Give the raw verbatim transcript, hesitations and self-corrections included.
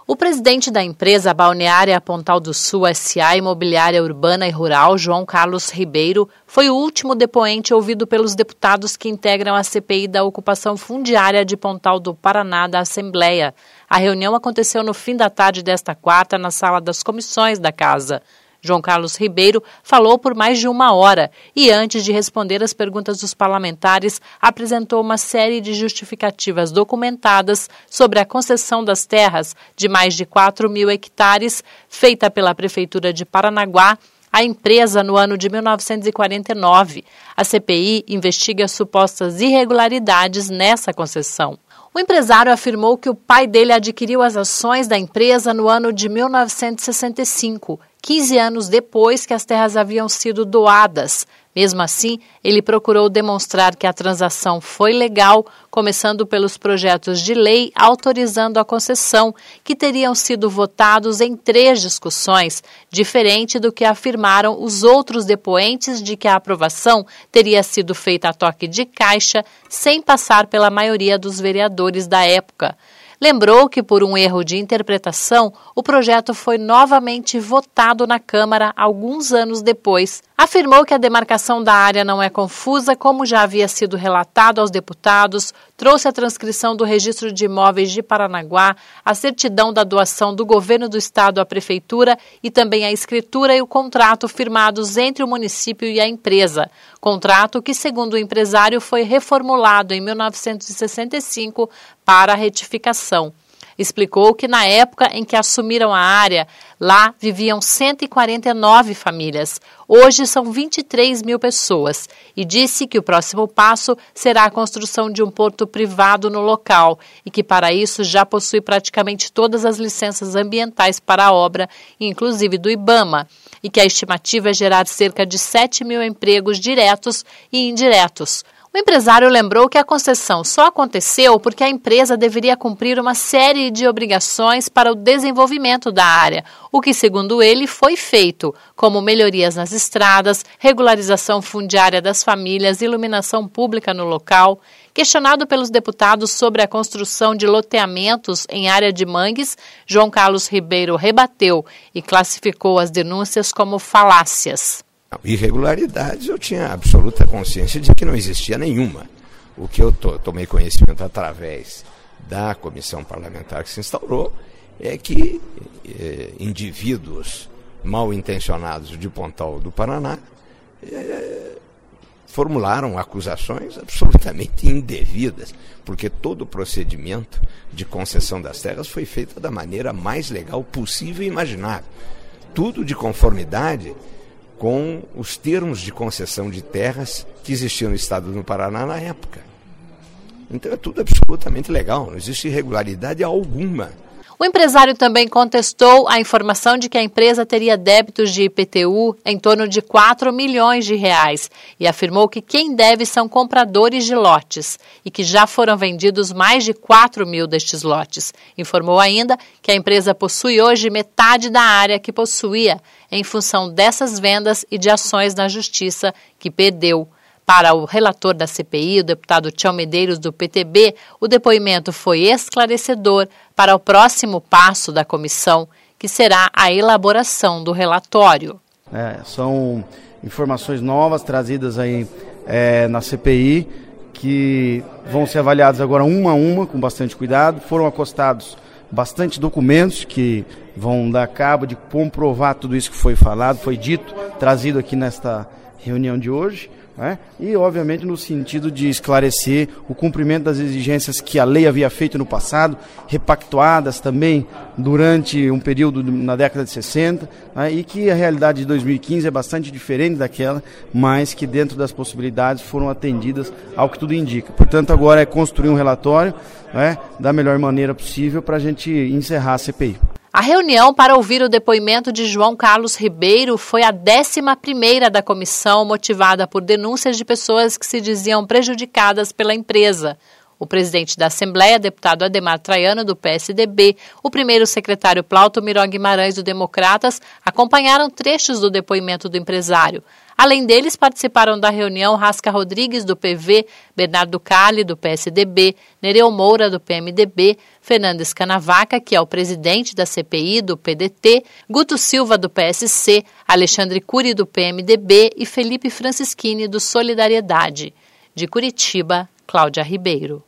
O presidente da empresa Balneária Pontal do Sul S A Imobiliária Urbana e Rural, João Carlos Ribeiro, foi o último depoente ouvido pelos deputados que integram a C P I da ocupação fundiária de Pontal do Paraná da Assembleia. A reunião aconteceu no fim da tarde desta quarta na sala das comissões da Casa. João Carlos Ribeiro falou por mais de uma hora e, antes de responder às perguntas dos parlamentares, apresentou uma série de justificativas documentadas sobre a concessão das terras de mais de quatro mil hectares feita pela Prefeitura de Paranaguá à empresa no ano de mil novecentos e quarenta e nove. A C P I investiga supostas irregularidades nessa concessão. O empresário afirmou que o pai dele adquiriu as ações da empresa no ano de mil novecentos e sessenta e cinco, quinze anos depois que as terras haviam sido doadas. Mesmo assim, ele procurou demonstrar que a transação foi legal, começando pelos projetos de lei autorizando a concessão, que teriam sido votados em três discussões, diferente do que afirmaram os outros depoentes de que a aprovação teria sido feita a toque de caixa, sem passar pela maioria dos vereadores da época. Lembrou que, por um erro de interpretação, o projeto foi novamente votado na Câmara alguns anos depois. Afirmou que a demarcação da área não é confusa, como já havia sido relatado aos deputados, trouxe a transcrição do Registro de Imóveis de Paranaguá, a certidão da doação do governo do estado à prefeitura e também a escritura e o contrato firmados entre o município e a empresa. Contrato que, segundo o empresário, foi reformulado em mil novecentos e sessenta e cinco para a retificação. Explicou que na época em que assumiram a área, lá viviam cento e quarenta e nove famílias. Hoje são vinte e três mil pessoas e disse que o próximo passo será a construção de um porto privado no local e que para isso já possui praticamente todas as licenças ambientais para a obra, inclusive do IBAMA, e que a estimativa é gerar cerca de sete mil empregos diretos e indiretos. O empresário lembrou que a concessão só aconteceu porque a empresa deveria cumprir uma série de obrigações para o desenvolvimento da área, o que, segundo ele, foi feito, como melhorias nas estradas, regularização fundiária das famílias, iluminação pública no local. Questionado pelos deputados sobre a construção de loteamentos em área de mangues, João Carlos Ribeiro rebateu e classificou as denúncias como falácias. Irregularidades eu tinha absoluta consciência de que não existia nenhuma. O que eu to- tomei conhecimento através da comissão parlamentar que se instaurou é que eh, indivíduos mal intencionados de Pontal do Paraná eh, formularam acusações absolutamente indevidas, porque todo o procedimento de concessão das terras foi feito da maneira mais legal possível e imaginável. Tudo de conformidade com os termos de concessão de terras que existiam no estado do Paraná na época. Então é tudo absolutamente legal, não existe irregularidade alguma. O empresário também contestou a informação de que a empresa teria débitos de I P T U em torno de quatro milhões de reais e afirmou que quem deve são compradores de lotes e que já foram vendidos mais de quatro mil destes lotes. Informou ainda que a empresa possui hoje metade da área que possuía em função dessas vendas e de ações na justiça que perdeu. Para o relator da C P I, o deputado Tião Medeiros, do P T B, o depoimento foi esclarecedor para o próximo passo da comissão, que será a elaboração do relatório. É, são informações novas trazidas aí é, na C P I, que vão ser avaliadas agora uma a uma, com bastante cuidado. Foram acostados bastante documentos que vão dar cabo de comprovar tudo isso que foi falado, foi dito, trazido aqui nesta reunião de hoje. É? E, obviamente, no sentido de esclarecer o cumprimento das exigências que a lei havia feito no passado, repactuadas também durante um período na década de sessenta, é? E que a realidade de dois mil e quinze é bastante diferente daquela, mas que dentro das possibilidades foram atendidas ao que tudo indica. Portanto, agora é construir um relatório, é? Da melhor maneira possível para a gente encerrar a C P I. A reunião para ouvir o depoimento de João Carlos Ribeiro foi a décima primeira da comissão, motivada por denúncias de pessoas que se diziam prejudicadas pela empresa. O presidente da Assembleia, deputado Ademar Traiano, do P S D B, o primeiro secretário Plauto Miró Guimarães, do Democratas, acompanharam trechos do depoimento do empresário. Além deles, participaram da reunião Rasca Rodrigues, do P V, Bernardo Cali, do P S D B, Nereu Moura, do P M D B, Fernandes Canavaca, que é o presidente da C P I, do P D T, Guto Silva, do P S C, Alexandre Cury, do P M D B e Felipe Francischini, do Solidariedade. De Curitiba, Cláudia Ribeiro.